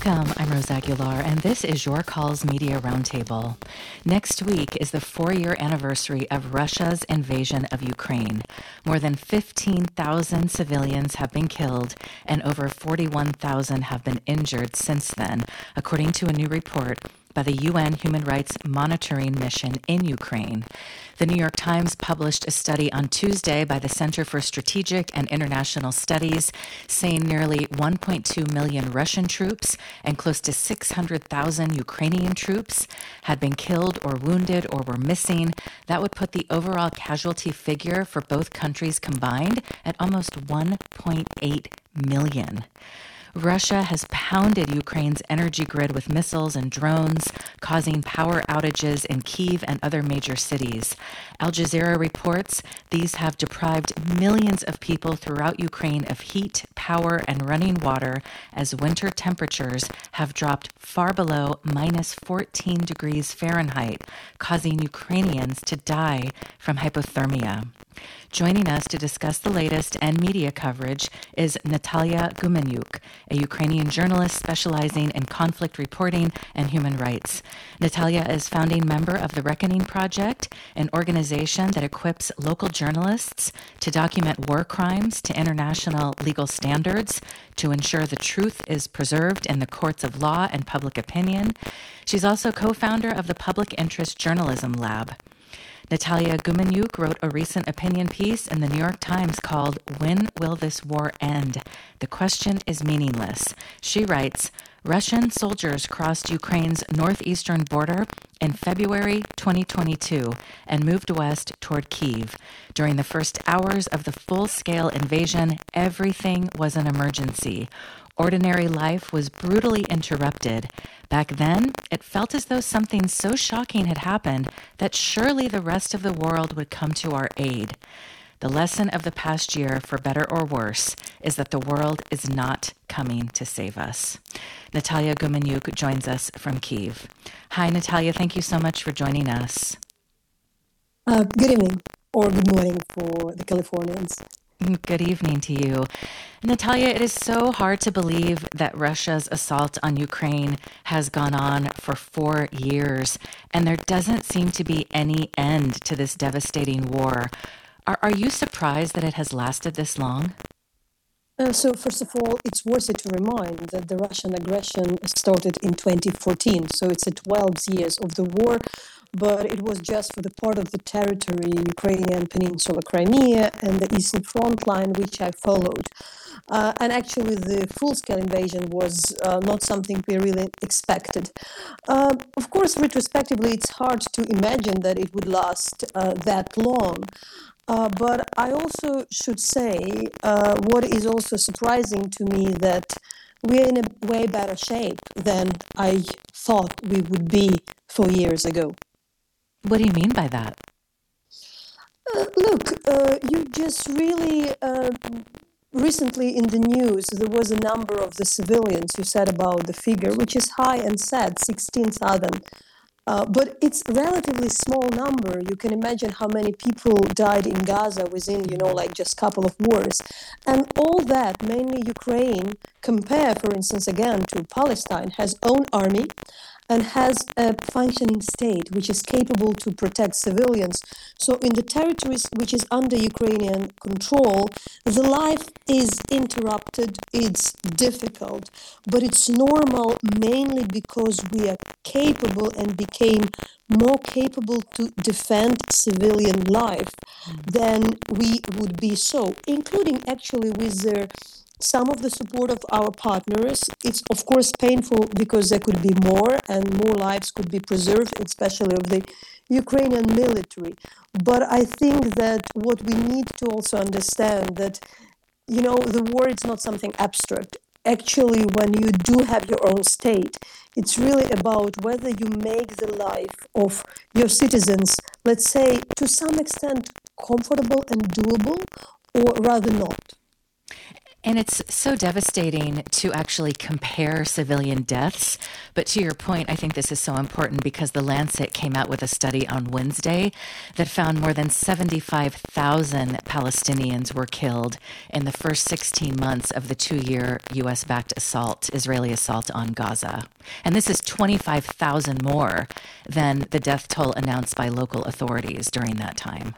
Welcome, I'm Rose Aguilar, and this is Your Calls Media Roundtable. Next week is the 4-year anniversary of Russia's invasion of Ukraine. More than 15,000 civilians have been killed, and over 41,000 have been injured since then, according to a new report by the UN Human Rights Monitoring Mission in Ukraine. The New York Times published a study on Tuesday by the Center for Strategic and International Studies saying nearly 1.2 million Russian troops and close to 600,000 Ukrainian troops had been killed or wounded or were missing. That would put the overall casualty figure for both countries combined at almost 1.8 million. Russia has pounded Ukraine's energy grid with missiles and drones, causing power outages in Kyiv and other major cities. Al Jazeera reports these have deprived millions of people throughout Ukraine of heat, power, and running water as winter temperatures have dropped far below minus 14 degrees Fahrenheit, causing Ukrainians to die from hypothermia. Joining us to discuss the latest and media coverage is Natalia Gumenyuk, a Ukrainian journalist specializing in conflict reporting and human rights. Natalia is founding member of the Reckoning Project, an organization that equips local journalists to document war crimes to international legal standards to ensure the truth is preserved in the courts of law and public opinion. She's also co-founder of the Public Interest Journalism Lab. Natalia Gumenyuk wrote a recent opinion piece in the New York Times called "When Will This War End? The Question is Meaningless." She writes, Russian soldiers crossed Ukraine's northeastern border in February 2022 and moved west toward Kyiv. During the first hours of the full-scale invasion, everything was an emergency. Ordinary life was brutally interrupted. Back then, it felt as though something so shocking had happened that surely the rest of the world would come to our aid. The lesson of the past year, for better or worse, is that the world is not coming to save us. Natalia Gumenyuk joins us from Kyiv. Hi, Natalia. Thank you so much for joining us. Good evening, or good morning for the Californians. Good evening to you. Natalia, it is so hard to believe that Russia's assault on Ukraine has gone on for 4 years, and there doesn't seem to be any end to this devastating war. Are you surprised that it has lasted this long? So first of all, it's worth it to remind that the Russian aggression started in 2014, so it's 12 years of the war, but it was just for the part of the territory, Ukrainian Peninsula Crimea and the Eastern Front line, which I followed. And actually, the full-scale invasion was not something we really expected. Of course, retrospectively, it's hard to imagine that it would last that long. But I also should say, what is also surprising to me that we're in a way better shape than I thought we would be 4 years ago. What do you mean by that? Look, you just really recently in the news, there was a number of the civilians you said about the figure, which is high and sad, 16,000. But it's a relatively small number. You can imagine how many people died in Gaza within, like just a couple of wars. And all that, mainly Ukraine, compare, for instance, again, to Palestine, has own army and has a functioning state which is capable to protect civilians. So in the territories which is under Ukrainian control, the life is interrupted, it's difficult, but it's normal mainly because we are capable and became more capable to defend civilian life than we would be so, including actually with some of the support of our partners. It's of course painful because there could be more and more lives could be preserved, especially of the Ukrainian military. But I think that what we need to also understand that, the war is not something abstract. Actually, when you do have your own state, it's really about whether you make the life of your citizens, let's say, to some extent comfortable and doable, or rather not. And it's so devastating to actually compare civilian deaths. But to your point, I think this is so important because The Lancet came out with a study on Wednesday that found more than 75,000 Palestinians were killed in the first 16 months of the 2-year U.S.-backed Israeli assault on Gaza. And this is 25,000 more than the death toll announced by local authorities during that time.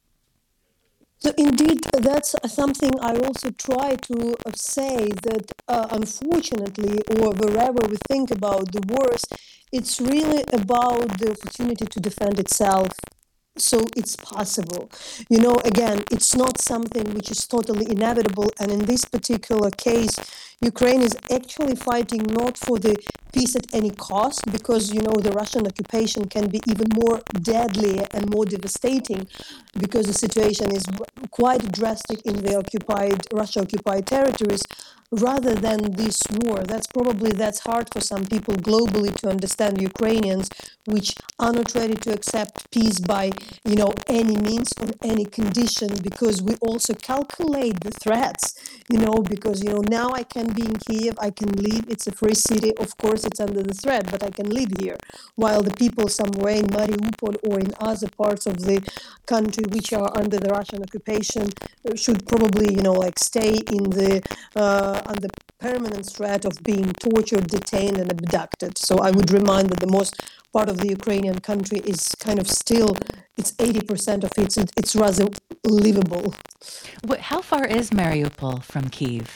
So indeed, that's something I also try to say that unfortunately, or wherever we think about the wars, it's really about the opportunity to defend itself. So it's possible. Again, it's not something which is totally inevitable. And in this particular case, Ukraine is actually fighting not for the peace at any cost, because, the Russian occupation can be even more deadly and more devastating, because the situation is quite drastic in the Russia-occupied territories, rather than this war. That's hard for some people globally to understand. Ukrainians, which are not ready to accept peace by, any means, on any condition, because we also calculate the threats, because, now I can be in Kiev, I can live, it's a free city, of course it's under the threat, but I can live here, while the people somewhere in Mariupol or in other parts of the country which are under the Russian occupation should probably, stay in the under permanent threat of being tortured, detained, and abducted. So I would remind that the most part of the Ukrainian country is kind of still, it's 80% of it's rather livable. How far is Mariupol from Kyiv?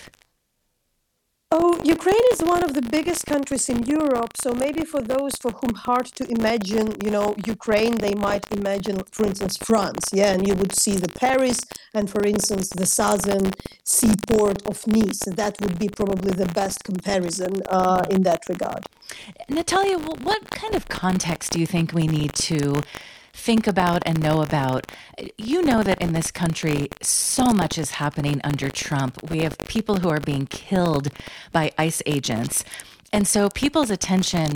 Oh, Ukraine is one of the biggest countries in Europe. So maybe for those for whom hard to imagine, Ukraine, they might imagine, for instance, France. Yeah, and you would see the Paris and, for instance, the southern seaport of Nice. That would be probably the best comparison in that regard. Natalia, what kind of context do you think we need to think about and know about? You know that in this country, so much is happening under Trump. We have people who are being killed by ICE agents. And so people's attention,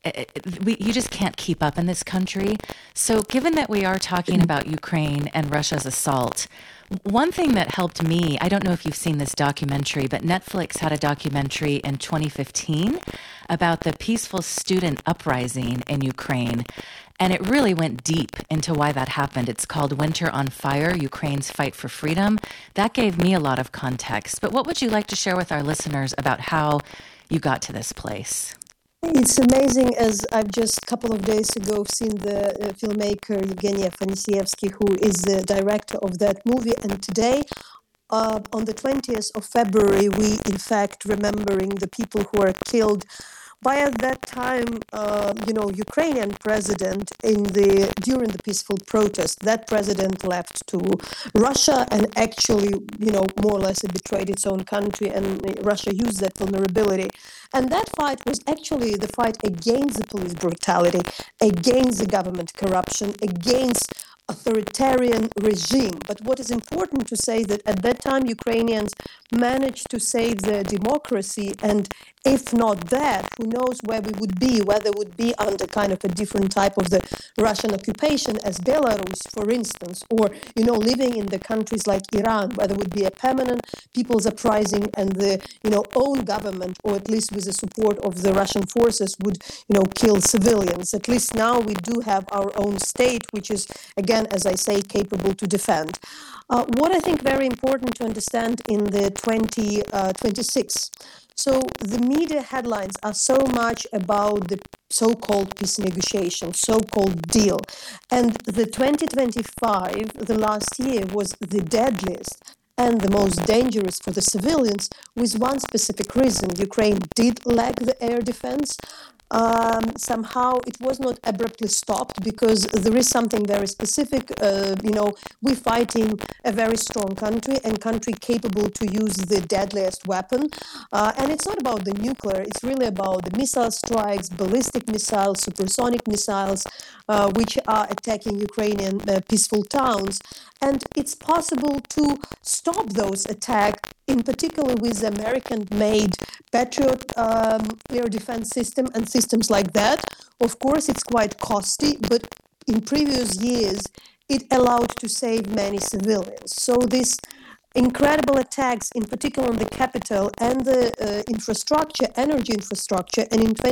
you just can't keep up in this country. So given that we are talking about Ukraine and Russia's assault, one thing that helped me, I don't know if you've seen this documentary, but Netflix had a documentary in 2015 about the peaceful student uprising in Ukraine. And it really went deep into why that happened. It's called Winter on Fire, Ukraine's Fight for Freedom. That gave me a lot of context. But what would you like to share with our listeners about how you got to this place? It's amazing, as I've just a couple of days ago seen the filmmaker Evgeny Afanasievsky, who is the director of that movie. And today, on the 20th of February, we, in fact, remembering the people who are killed by, at that time, Ukrainian president during the peaceful protest. That president left to Russia and actually, more or less it betrayed its own country, and Russia used that vulnerability. And that fight was actually the fight against the police brutality, against the government corruption, against authoritarian regime. But what is important to say that at that time Ukrainians managed to save their democracy, and if not that, who knows where we would be, whether it would be under kind of a different type of the Russian occupation as Belarus, for instance, or, living in the countries like Iran, where there would be a permanent people's uprising and the, own government, or at least with the support of the Russian forces, would, kill civilians. At least now we do have our own state, which is, again, as I say, capable to defend. What I think very important to understand in the 2026. So the media headlines are so much about the so-called peace negotiation, so-called deal. And the 2025, the last year, was the deadliest and the most dangerous for the civilians, with one specific reason. Ukraine did lack the air defense. Somehow it was not abruptly stopped, because there is something very specific. We're fighting a very strong country, and country capable to use the deadliest weapon. And it's not about the nuclear, it's really about the missile strikes, ballistic missiles, supersonic missiles, which are attacking Ukrainian peaceful towns. And it's possible to stop those attacks, in particular with the American-made Patriot air defense system and systems like that. Of course, it's quite costly, but in previous years, it allowed to save many civilians. So this incredible attacks, in particular on the capital and the infrastructure, energy infrastructure. And in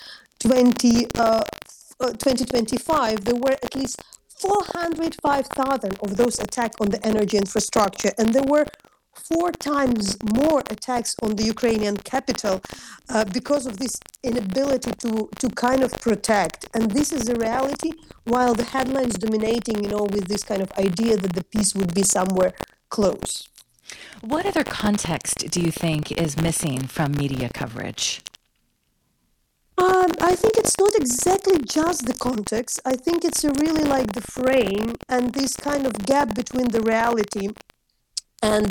2025, there were at least 405,000 of those attacks on the energy infrastructure. And there were 4 times more attacks on the Ukrainian capital because of this inability to kind of protect. And this is a reality, while the headlines dominating, with this kind of idea that the peace would be somewhere close. What other context do you think is missing from media coverage? I think it's not exactly just the context. I think it's really like the frame and this kind of gap between the reality and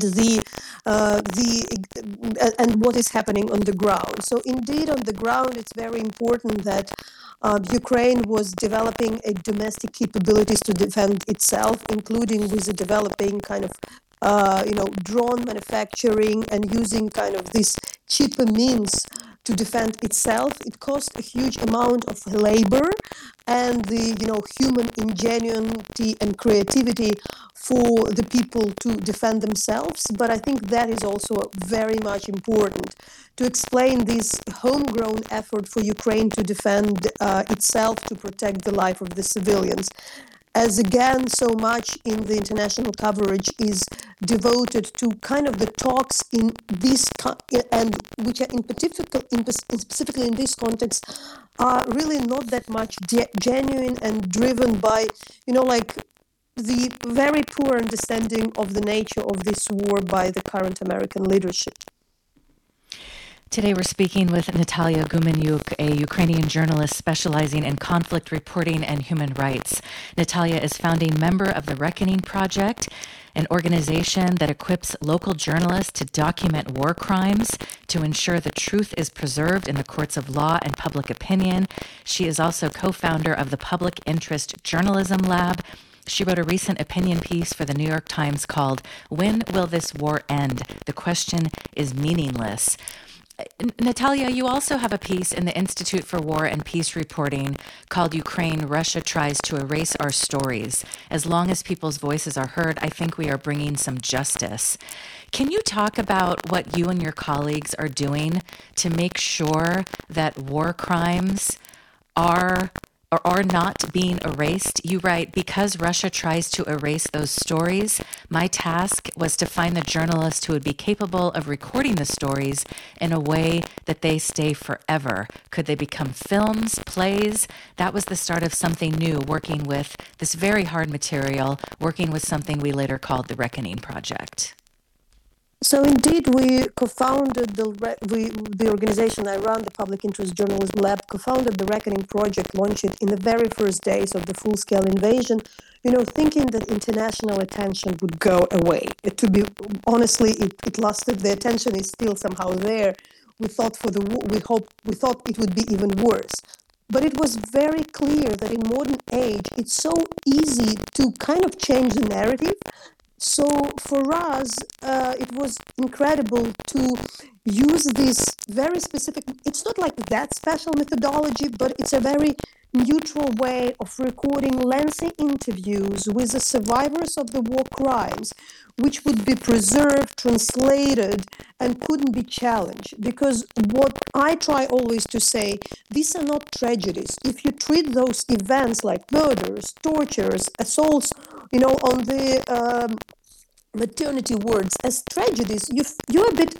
and what is happening on the ground. So indeed, on the ground, it's very important that Ukraine was developing a domestic capabilities to defend itself, including with the developing kind of drone manufacturing and using kind of this cheaper means to defend itself. It cost a huge amount of labor and the human ingenuity and creativity for the people to defend themselves. But I think that is also very much important to explain this homegrown effort for Ukraine to defend itself, to protect the life of the civilians. As again, so much in the international coverage is devoted to kind of the talks in this, and which are specifically in this context, are really not that much genuine and driven by, the very poor understanding of the nature of this war by the current American leadership. Today we're speaking with Natalia Gumenyuk, a Ukrainian journalist specializing in conflict reporting and human rights. Natalia is founding member of the Reckoning Project, an organization that equips local journalists to document war crimes to ensure the truth is preserved in the courts of law and public opinion. She is also co-founder of the Public Interest Journalism Lab. She wrote a recent opinion piece for the New York Times called "When Will This War End? The Question is Meaningless." Natalia, you also have a piece in the Institute for War and Peace Reporting called Ukraine, Russia Tries to Erase Our Stories. As long as people's voices are heard, I think we are bringing some justice. Can you talk about what you and your colleagues are doing to make sure that war crimes are not being erased? You write, because Russia tries to erase those stories, my task was to find the journalists who would be capable of recording the stories in a way that they stay forever. Could they become films, plays? That was the start of something new, working with this very hard material, working with something we later called the Reckoning Project. So indeed, we co-founded the organization I run, the Public Interest Journalism Lab, co-founded the Reckoning Project, launched it in the very first days of the full-scale invasion, thinking that international attention would go away. To be honestly, it lasted. The attention is still somehow there. We thought we thought it would be even worse. But it was very clear that in modern age, it's so easy to kind of change the narrative. So for us, it was incredible to use this very specific, it's not like that special methodology, but it's a very neutral way of recording lengthy interviews with the survivors of the war crimes, which would be preserved, translated, and couldn't be challenged. Because what I try always to say, these are not tragedies. If you treat those events like murders, tortures, assaults, on the maternity wards as tragedies, you're a bit,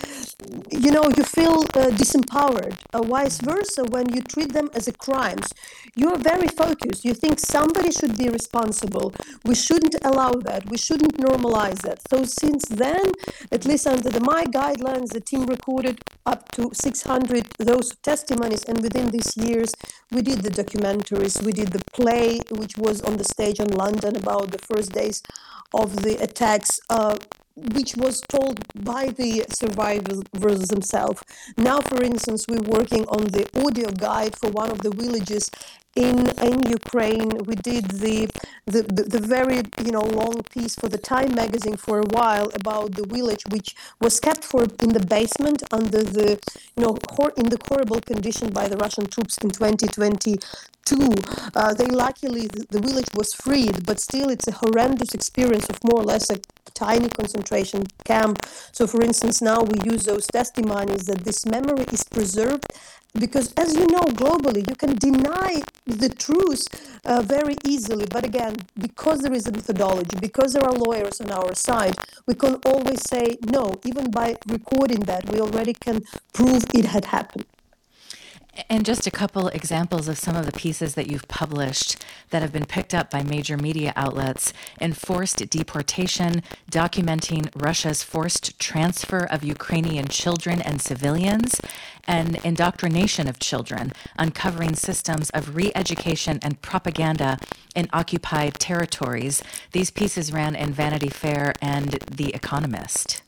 you feel disempowered. Vice versa, when you treat them as a crimes, you're very focused. You think somebody should be responsible. We shouldn't allow that. We shouldn't normalize that. So since then, at least under my guidelines, the team recorded up to 600 those testimonies, and within these years, we did the documentaries, we did the play, which was on the stage in London about the first days of the attacks, which was told by the survivors themselves. Now, for instance, we're working on the audio guide for one of the villages in Ukraine. We did the very long piece for the Time magazine for a while about the village, which was kept in the basement under the in the horrible condition by the Russian troops in 2022. too. They luckily, the village was freed, but still it's a horrendous experience of more or less a tiny concentration camp. So, for instance, now we use those testimonies that this memory is preserved because, as you know, globally, you can deny the truth very easily. But again, because there is a methodology, because there are lawyers on our side, we can always say no. Even by recording that, we already can prove it had happened. And just a couple examples of some of the pieces that you've published that have been picked up by major media outlets: enforced deportation, documenting Russia's forced transfer of Ukrainian children and civilians, and indoctrination of children, uncovering systems of re-education and propaganda in occupied territories. These pieces ran in Vanity Fair and The Economist.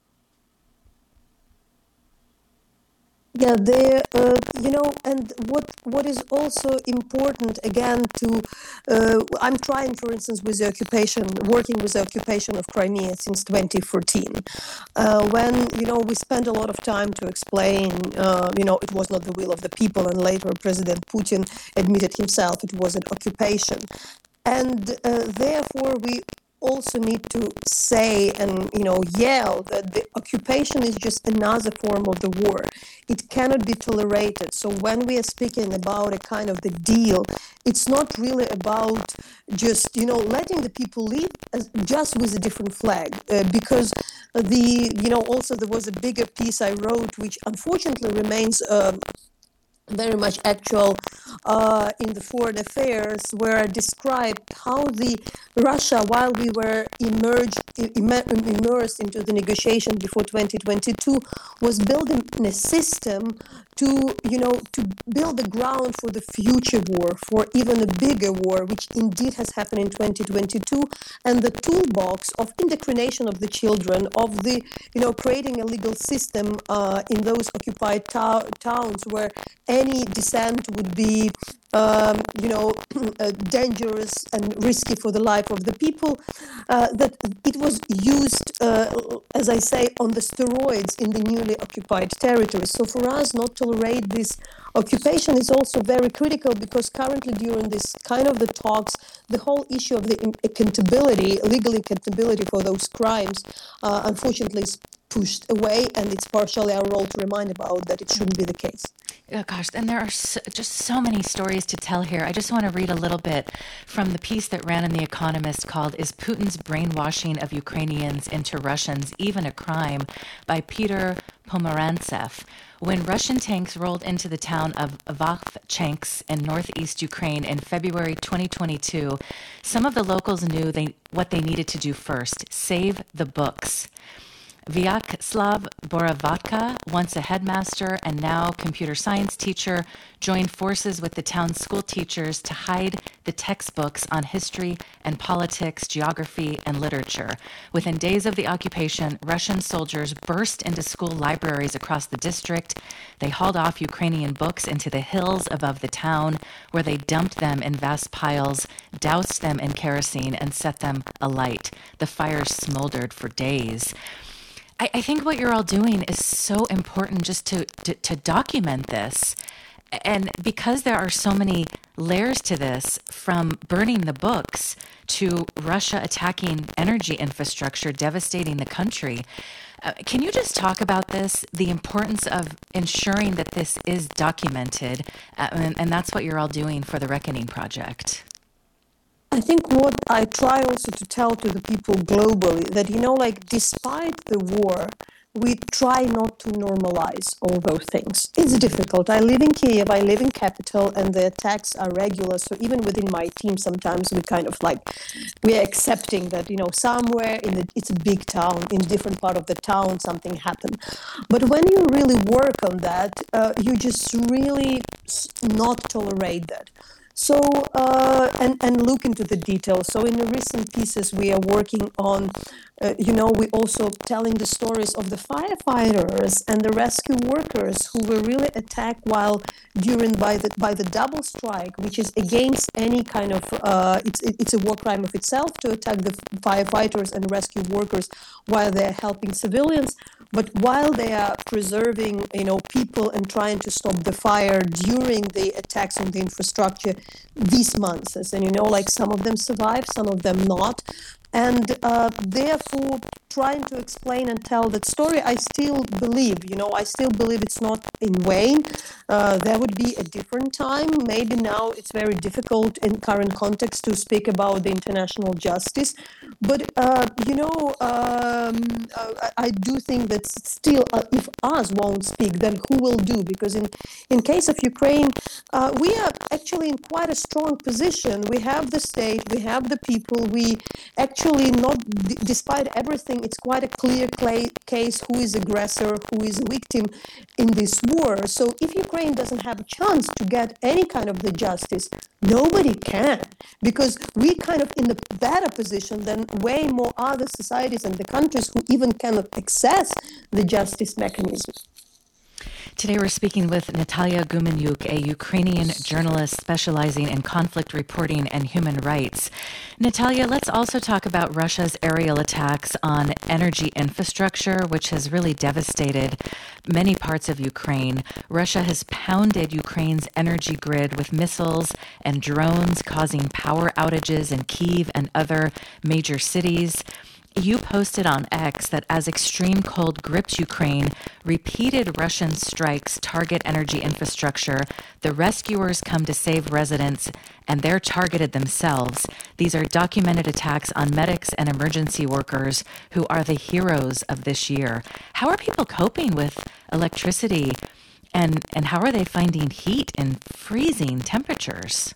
Yeah, and what is also important again I'm trying, for instance, working with the occupation of Crimea since 2014, when we spent a lot of time to explain, it was not the will of the people, and later President Putin admitted himself it was an occupation, and therefore we also need to say and yell that the occupation is just another form of the war. It cannot be tolerated. So when we are speaking about a kind of the deal, it's not really about just letting the people live just with a different flag, because also there was a bigger piece I wrote which unfortunately remains very much actual in the foreign affairs, where I described how the Russia, while we were immersed into the negotiation before 2022, was building a system to build the ground for the future war, for even a bigger war, which indeed has happened in 2022, and the toolbox of indoctrination of the children, of the creating a legal system in those occupied towns where any dissent would be dangerous and risky for the life of the people, that it was used, as I say, on the steroids in the newly occupied territories. So for us, not tolerate this occupation is also very critical, because currently during this kind of the talks, the whole issue of the accountability, legal accountability for those crimes, unfortunately is pushed away, and it's partially our role to remind about that it shouldn't be the case. Oh, gosh, and there are just so many stories to tell here. I just want to read a little bit from the piece that ran in The Economist called "Is Putin's Brainwashing of Ukrainians into Russians Even a Crime?" by Peter Pomerantsev. When Russian tanks rolled into the town of Vovchansk in northeast Ukraine in February 2022, some of the locals knew what they needed to do first: save the books. Vyacheslav Borovatka, once a headmaster and now computer science teacher, joined forces with the town's school teachers to hide the textbooks on history and politics, geography, and literature. Within days of the occupation, Russian soldiers burst into school libraries across the district. They hauled off Ukrainian books into the hills above the town, where they dumped them in vast piles, doused them in kerosene, and set them alight. The fires smoldered for days. I think what you're all doing is so important, just to document this. And because there are so many layers to this, from burning the books to Russia attacking energy infrastructure, devastating the country, can you just talk about this, the importance of ensuring that this is documented? And that's what you're all doing for the Reckoning Project. I think what I try also to tell to the people globally, that, despite the war, we try not to normalize all those things. It's difficult. I live in Kiev, I live in capital, and the attacks are regular. So even within my team, sometimes we kind of we are accepting that, somewhere it's a big town, in different part of the town, something happened. But when you really work on that, you just really not tolerate that. So, and look into the details. So in the recent pieces we are working on, we also telling the stories of the firefighters and the rescue workers who were really attacked by the double strike, which is against any kind of, it's a war crime of itself to attack the firefighters and rescue workers while they're helping civilians. But while they are preserving, people and trying to stop the fire during the attacks on the infrastructure, these months. And, like some of them survive, some of them not. And therefore, trying to explain and tell that story, I still believe, it's not in vain. There would be a different time. Maybe now it's very difficult in current context to speak about the international justice. But, I do think that still, if us won't speak, then who will do? Because in case of Ukraine, we are actually in quite a strong position. We have the state, we have the people, we actually not, despite everything, it's quite a clear case who is aggressor, who is a victim in this war. So if Ukraine doesn't have a chance to get any kind of the justice, nobody can, because we kind of in a better position than way more other societies and the countries who even cannot access the justice mechanism. Today we're speaking with Natalia Gumenyuk, a Ukrainian journalist specializing in conflict reporting and human rights. Natalia, let's also talk about Russia's aerial attacks on energy infrastructure, which has really devastated many parts of Ukraine. Russia has pounded Ukraine's energy grid with missiles and drones, causing power outages in Kyiv and other major cities. You posted on X that as extreme cold grips Ukraine, repeated Russian strikes target energy infrastructure. The rescuers come to save residents, and they're targeted themselves. These are documented attacks on medics and emergency workers who are the heroes of this year. How are people coping with electricity, and how are they finding heat in freezing temperatures?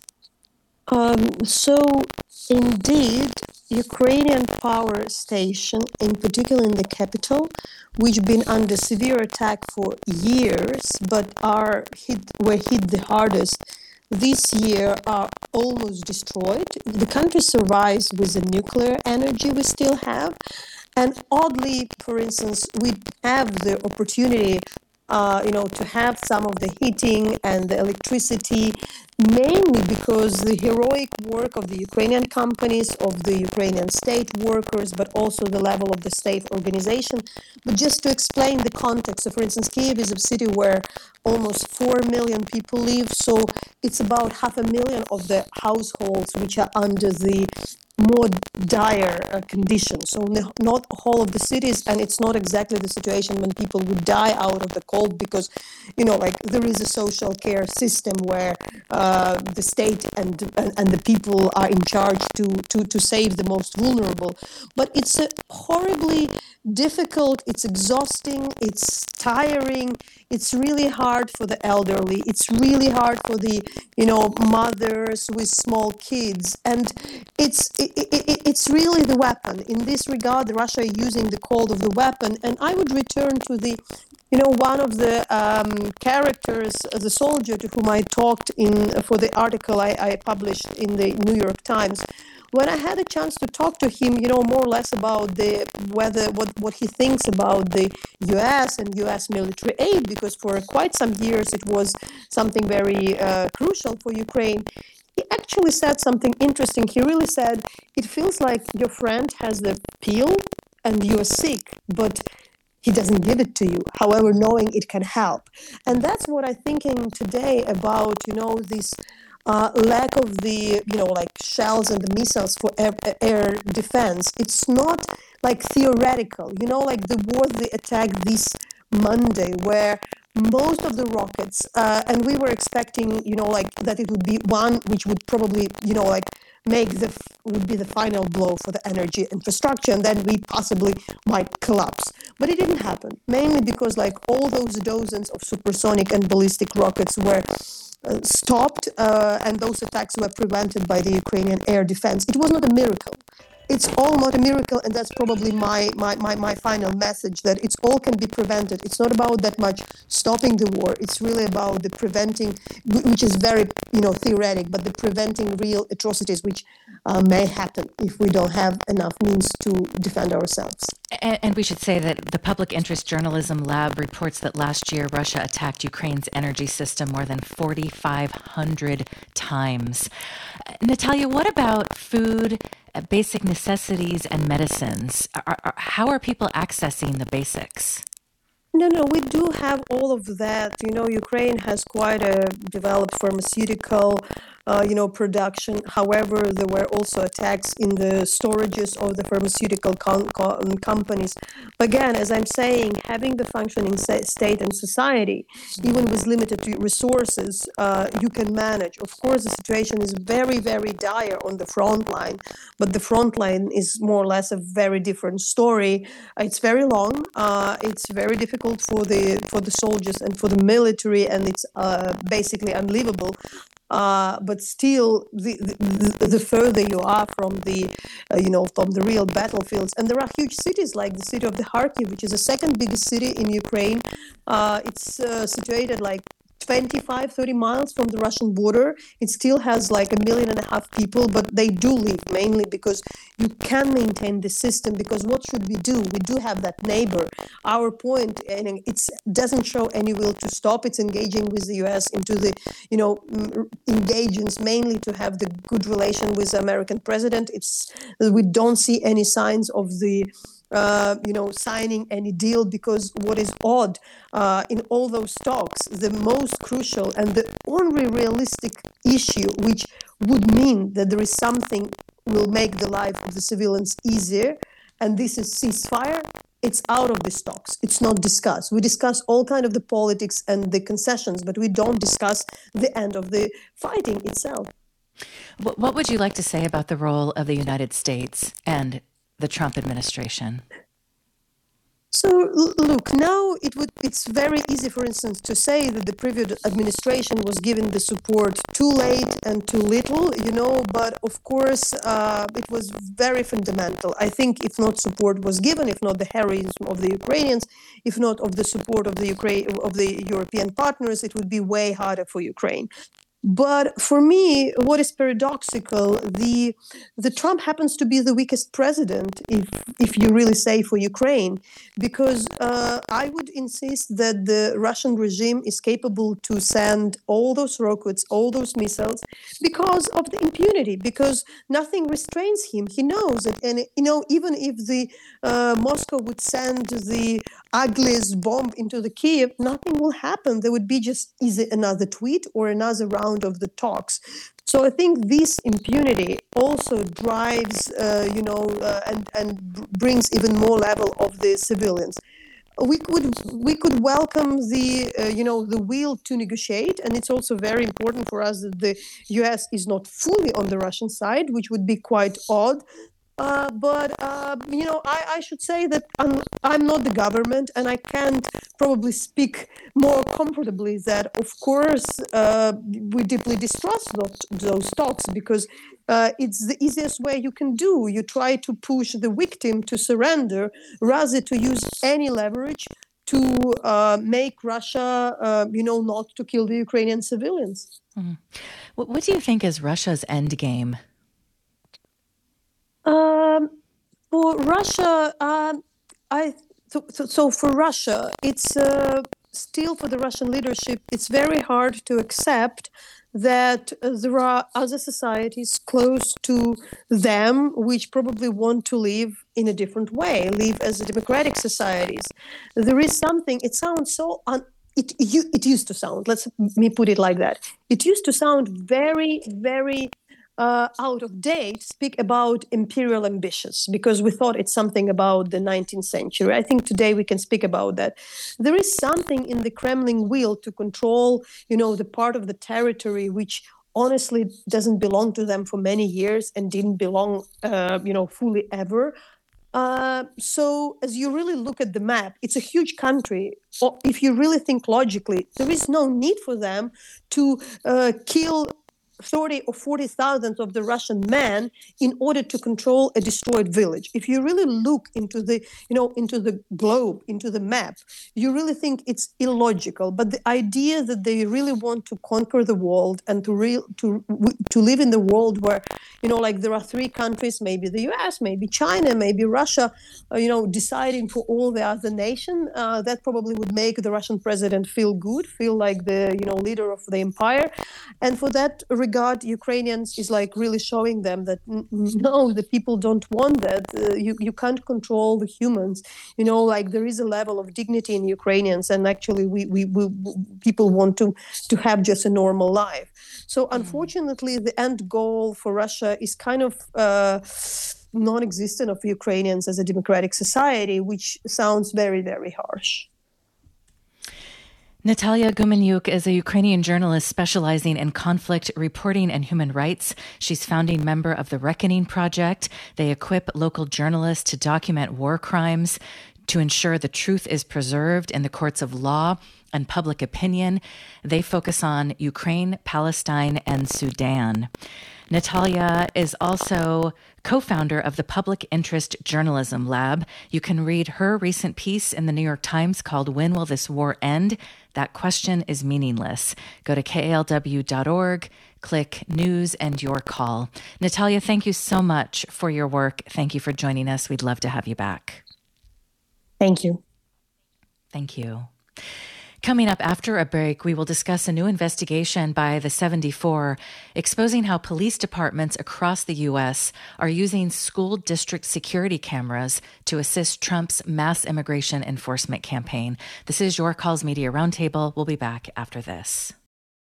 So indeed, Ukrainian power station, in particular in the capital, which been under severe attack for years, but were hit the hardest this year, are almost destroyed. The country survives with the nuclear energy we still have. And oddly, for instance, we have the opportunity to have some of the heating and the electricity, mainly because the heroic work of the Ukrainian companies, of the Ukrainian state workers, but also the level of the state organization. But just to explain the context, so for instance, Kyiv is a city where almost 4 million people live, so it's about 500,000 of the households which are under the more dire conditions. So not whole of the cities, and it's not exactly the situation when people would die out of the cold because, there is a social care system where the state and the people are in charge to save the most vulnerable. But it's horribly difficult, it's exhausting, it's tiring, it's really hard for the elderly, it's really hard for the, mothers with small kids, and it's really the weapon. In this regard, Russia is using the cold of the weapon, and I would return to the one of the characters, the soldier to whom I talked for the article I published in the New York Times. When I had a chance to talk to him, more or less about what he thinks about the U.S. and U.S. military aid, because for quite some years it was something very crucial for Ukraine. He actually said something interesting. He really said, it feels like your friend has the pill and you're sick, but he doesn't give it to you, however, knowing it can help. And that's what I'm thinking today about, this lack of the, shells and the missiles for air defense. It's not like theoretical, like the war they attacked this Monday, where most of the rockets, and we were expecting, that it would be one which would probably, would be the final blow for the energy infrastructure, and then we possibly might collapse. But it didn't happen, mainly because all those dozens of supersonic and ballistic rockets were stopped, and those attacks were prevented by the Ukrainian air defense. It was not a miracle. It's all not a miracle, and that's probably my final message, that it's all can be prevented. It's not about that much stopping the war. It's really about the preventing, which is very, theoretic, but the preventing real atrocities which may happen if we don't have enough means to defend ourselves. And we should say that the Public Interest Journalism Lab reports that last year Russia attacked Ukraine's energy system more than 4,500 times. Natalia, what about food, basic necessities, and medicines? How are people accessing the basics? No, we do have all of that. Ukraine has quite a developed pharmaceutical production. However, there were also attacks in the storages of the pharmaceutical companies. Again, as I'm saying, having the functioning state and society, even with limited resources, you can manage. Of course, the situation is very, very dire on the front line, but the front line is more or less a very different story. It's very long. It's very difficult for the soldiers and for the military, and it's basically unlivable. But still, the further you are from from the real battlefields, and there are huge cities like the city of the Kharkiv, which is the second biggest city in Ukraine. It's situated like 25, 30 miles from the Russian border. It still has like 1.5 million people, but they do leave mainly because you can maintain the system. Because what should we do? We do have that neighbor. Our point, and it doesn't show any will to stop. It's engaging with the U.S. into the, engagements mainly to have the good relation with the American president. We don't see any signs of the signing any deal, because what is odd in all those talks, the most crucial and the only realistic issue which would mean that there is something will make the life of the civilians easier, and this is ceasefire. It's out of these talks. It's not discussed. We discuss all kind of the politics and the concessions, but we don't discuss the end of the fighting itself. What would you like to say about the role of the United States and the Trump administration? So, look, now it's very easy, for instance, to say that the previous administration was given the support too late and too little, but of course it was very fundamental. I think if not support was given, if not the heroism of the Ukrainians, if not of the support of the European partners, it would be way harder for Ukraine. But for me, what is paradoxical, the Trump happens to be the weakest president, if you really say, for Ukraine, because I would insist that the Russian regime is capable to send all those rockets, all those missiles, because of the impunity, because nothing restrains him. He knows it, and even if the Moscow would send the ugliest bomb into the Kiev, nothing will happen. There would be just either another tweet or another round of the talks. So I think this impunity also drives, and brings even more level of the civilians. We could welcome the will to negotiate, and it's also very important for us that the U.S. is not fully on the Russian side, which would be quite odd. But I should say that I'm not the government, and I can't probably speak more comfortably that, of course, we deeply distrust those talks, because it's the easiest way you can do. You try to push the victim to surrender rather to use any leverage to make Russia, not to kill the Ukrainian civilians. Mm-hmm. What do you think is Russia's end game? For Russia, so for Russia, it's still, for the Russian leadership, it's very hard to accept that there are other societies close to them which probably want to live in a different way, live as democratic societies. There is something, it sounds so it used to sound, me put it like that. It used to sound very, very out of date, speak about imperial ambitions, because we thought it's something about the 19th century. I think today we can speak about that. There is something in the Kremlin will to control, the part of the territory which honestly doesn't belong to them for many years and didn't belong, fully ever. So as you really look at the map, it's a huge country. If you really think logically, there is no need for them to kill 30 or 40,000 of the Russian men in order to control a destroyed village. If you really look into the, into the globe, into the map, you really think it's illogical. But the idea that they really want to conquer the world and to live in the world where, there are three countries, maybe the US, maybe China, maybe Russia, deciding for all the other nation, that probably would make the Russian president feel good, feel like the, leader of the empire. And for that regard, Ukrainians is like really showing them that no, the people don't want that. You can't control the humans. Like there is a level of dignity in Ukrainians, and actually we people want to have just a normal life. So unfortunately, the end goal for Russia is kind of non-existent of Ukrainians as a democratic society, which sounds very, very harsh. Natalia Gumenyuk is a Ukrainian journalist specializing in conflict reporting and human rights. She's founding member of the Reckoning Project. They equip local journalists to document war crimes, to ensure the truth is preserved in the courts of law and public opinion. They focus on Ukraine, Palestine, and Sudan. Natalia is also co-founder of the Public Interest Journalism Lab. You can read her recent piece in the New York Times called "When Will This War End? That Question is Meaningless." Go to KALW.org, click News and Your Call. Natalia, thank you so much for your work. Thank you for joining us. We'd love to have you back. Thank you. Thank you. Coming up after a break, we will discuss a new investigation by the 74 exposing how police departments across the U.S. are using school district security cameras to assist Trump's mass immigration enforcement campaign. This is Your Calls Media Roundtable. We'll be back after this.